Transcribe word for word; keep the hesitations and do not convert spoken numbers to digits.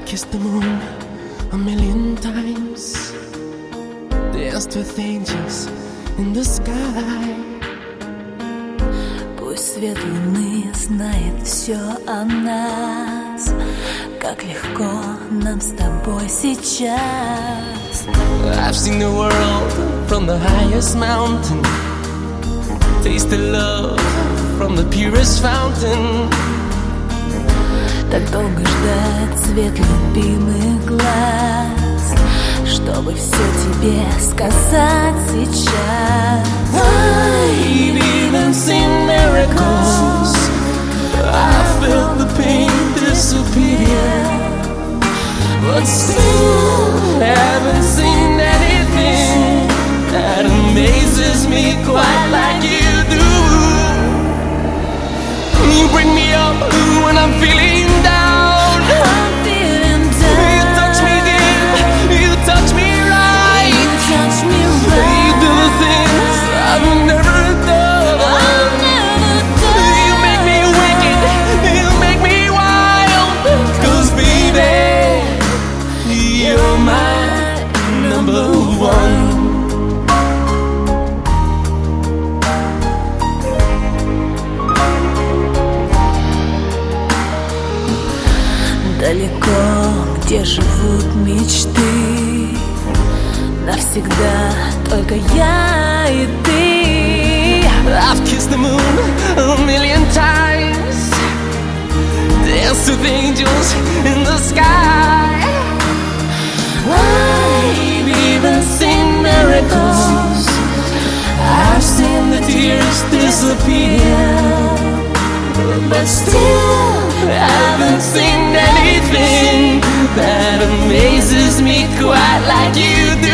kissed the moon a million times, danced with angels in the sky. Пусть свет луны знает все о нас, как легко нам с тобой сейчас. I've seen the world from the highest mountain, tasted love from the purest fountain. Так долго ждать свет любимых глаз, чтобы все тебе сказать сейчас. I've even seen miracles, I felt the pain disappear, but still haven't seen anything that amazes me quite like you do. You bring me up when I'm feeling down. I'm feeling down. You touch me deep, you touch me right. You touch me right. You do the things I've never done. I've never done. You make me wicked, you make me wild. 'Cause baby, you're my number one. Далеко, где живут мечты, навсегда только я и ты. I've kissed the moon a million times, danced with angels in the sky. I've even seen miracles, I've seen the tears disappear, but still I haven't seen anything that amazes me quite like you do.